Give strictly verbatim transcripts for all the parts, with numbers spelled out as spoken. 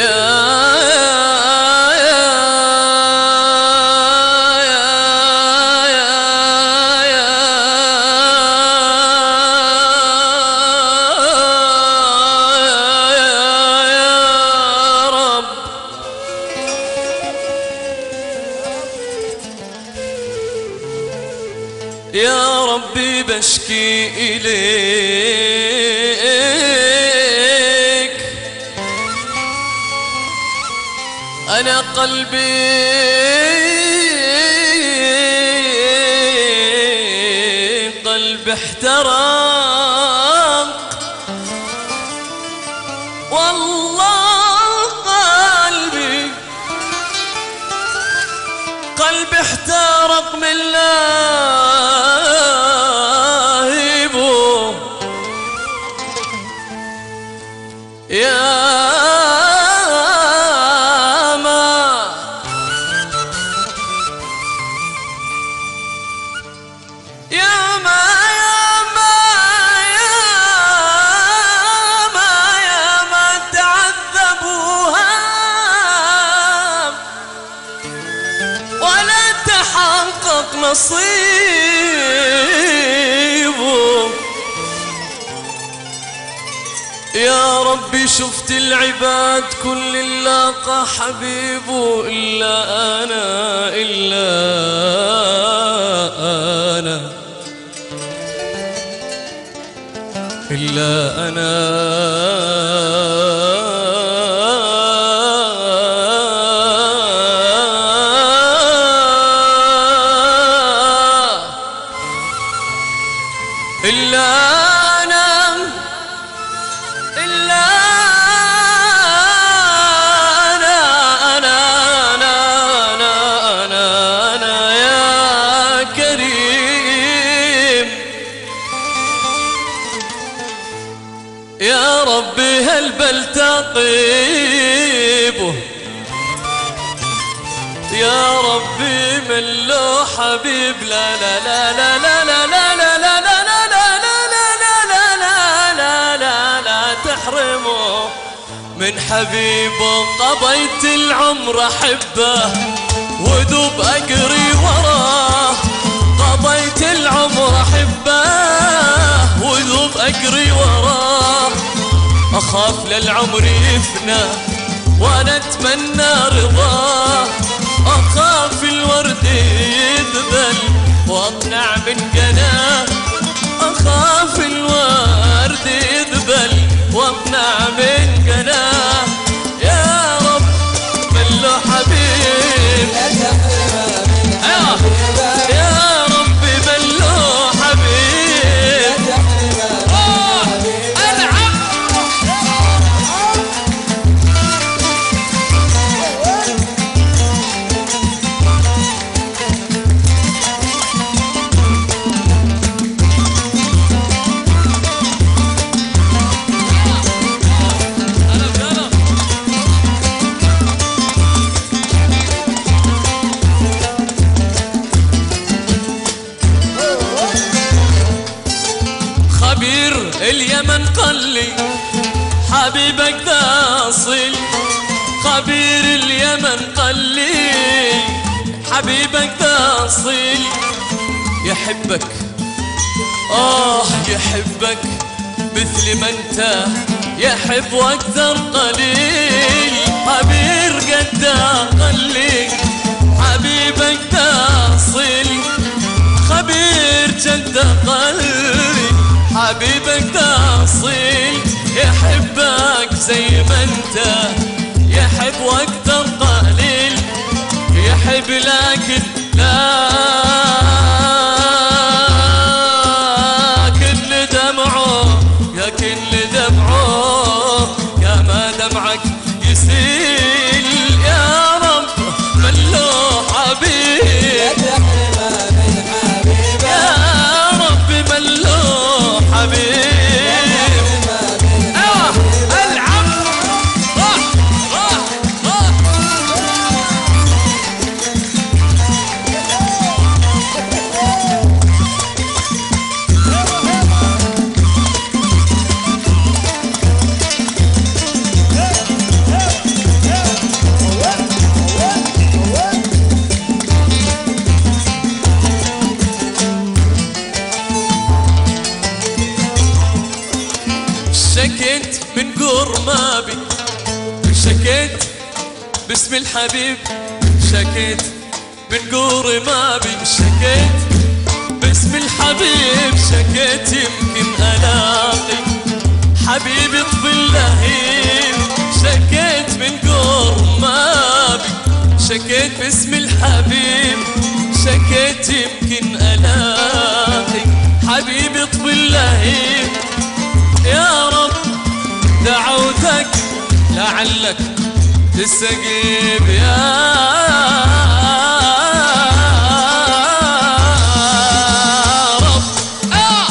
يا ربي بشكي إليك، أنا قلبي قلبي احترق، والله قلبي قلبي احترق من لهيبه يا ما يا ما يا ما يا ما يا ما تعذبوها ولا تحقق نصيبه. يا ربي شفت العباد كل لاقى حبيبه إلا أنا إلا أنا إلا أنا إلا أنا إلا أنا أنا أنا أنا أنا أنا يا كريم. يا ربي هل بلتقيبه يا ربي من له حبيب لا لا لا لا لا لا لا لا لا تحرمه من حبيبه. قضيت العمر أحبه وذوب أجري وراه، قضيت العمر أحبه وذوب أجري وراه. أخاف للعمر يفنى وأنا أتمنى رضاه، أخاف الورد يذبل وأطلع من جناه، أخاف الورد يذبل واطلع من جناه. يا رب من له حبيب يا ربي من له حبيب ألعب. خبير اليمن قال لي حبيبك ذا أصيل، خبير اليمن قال لي حبيبك ذا أصيل. يحبك آه يحبك مثل ما انت يحب واكثر قليل. خبير قد قال لي حبيبك ذا أصيل، خبير جد قال لي حبيبك ذا أصيل. يحبك زي ما انت يحب واكثر قليل، يحب لكن لكن دمعه يا كل دمعه يا ما دمعك يسيل. يا رب من له حبيب يا رب من له حبيب. ايوه العب راح راح راح قور ما بي. شكيت باسم الحبيب، شكيت من قور ما بي. شكيت باسم الحبيب، شكيت يمكن ألاقي حبيبي طفل لهيب. شكيت من قور ما بي، شكيت باسم الحبيب، شكيت يمكن ألاقي حبيبي طفل لهيب. يا رب دعوتك لعلك تستجيب يا رب. آه.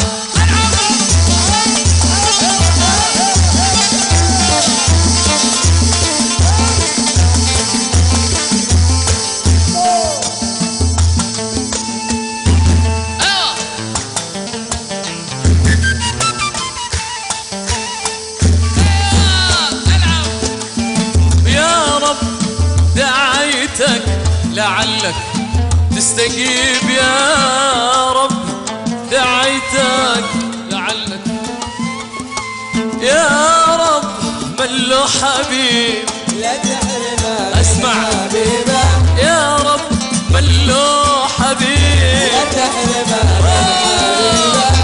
لعلك تستجيب يا رب، دعيتك لعلك يا رب. من له حبيب لا تحرمه اسمع حبيبه يا رب، من له حبيب لا تحرمه حبيبه.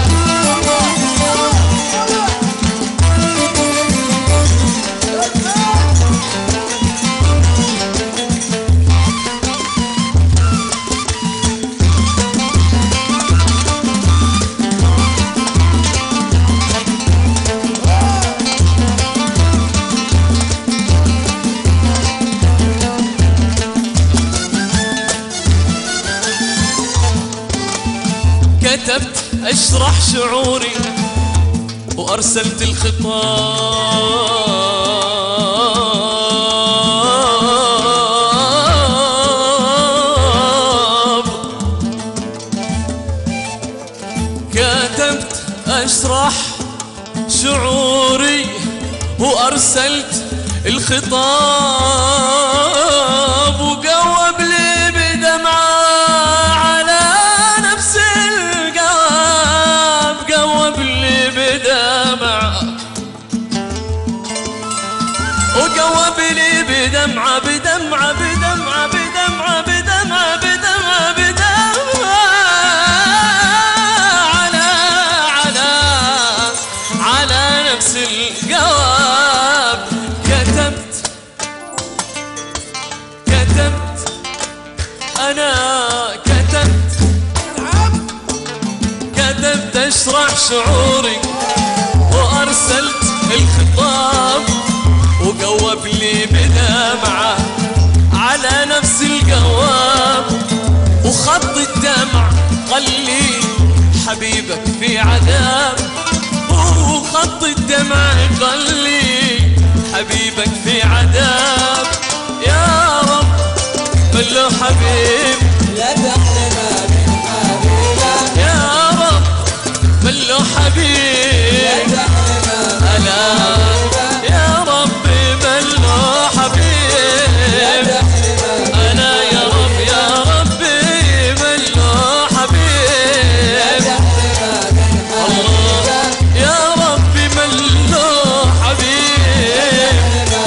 كتبت اشرح شعوري وارسلت الخطاب. كتبت اشرح شعوري وارسلت الخطاب، وقوب لي بدمعه على نفس القواب. قوب لي بدمعه وقوب لي بدمعه بدمعه بدمعه بدمعه بدمعه بدمعه بدمعه على على على نفس القواب. كتبت كتبت أنا كتبت كتبت أشرح شعوري وأرسلت الخطاب، وقوب لي بدمعة على نفس القواب. وخط الدمع قال لي حبيبك في عذاب، وخط الدمع قال لي حبيبك في عذاب. يا رب من له حبيب لا تحرمه من حبيبه يا رب، من له حبيب لا تحرمه ألا يا ربي من له حبيب. أنا يا رب يا ربي من له حبيب. الله يا ربي من له حبيب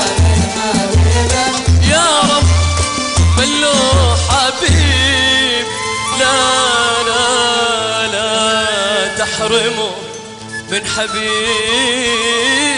يا رب، من له حبيب. لا لا لا تحرمه من حبيب.